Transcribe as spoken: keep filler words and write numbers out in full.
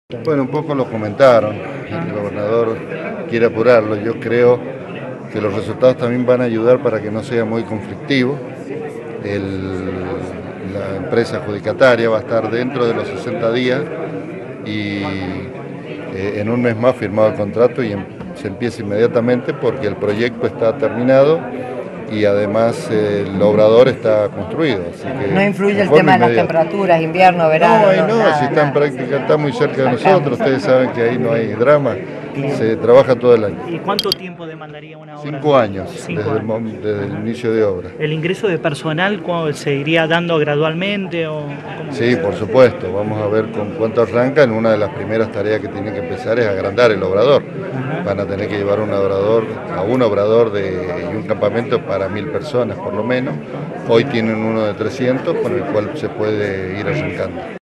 Bueno, un poco lo comentaron, el gobernador quiere apurarlo, yo creo que los resultados también van a ayudar para que no sea muy conflictivo. El, la empresa adjudicataria va a estar dentro de los sesenta días y eh, en un mes más firmado el contrato y em, se empieza inmediatamente porque el proyecto está terminado y además eh, el obrador está construido. Así que no influye el tema de las temperaturas, invierno, verano. No, ahí no, nada, si está en nada. práctica, está muy cerca de nosotros, ustedes saben que ahí no hay drama, se trabaja todo el año. ¿Y cuánto tiempo demandaría una obra? Cinco años, Cinco desde, años. El, desde el inicio de obra. ¿El ingreso de personal se iría dando gradualmente? O cómo? Sí, por supuesto, vamos a ver con cuánto arrancan. Una de las primeras tareas que tienen que empezar es agrandar el obrador. Ajá. Van a tener que llevar un obrador, a un obrador de, y un campamento para mil personas por lo menos. Hoy tienen uno de trescientos con el cual se puede ir arrancando.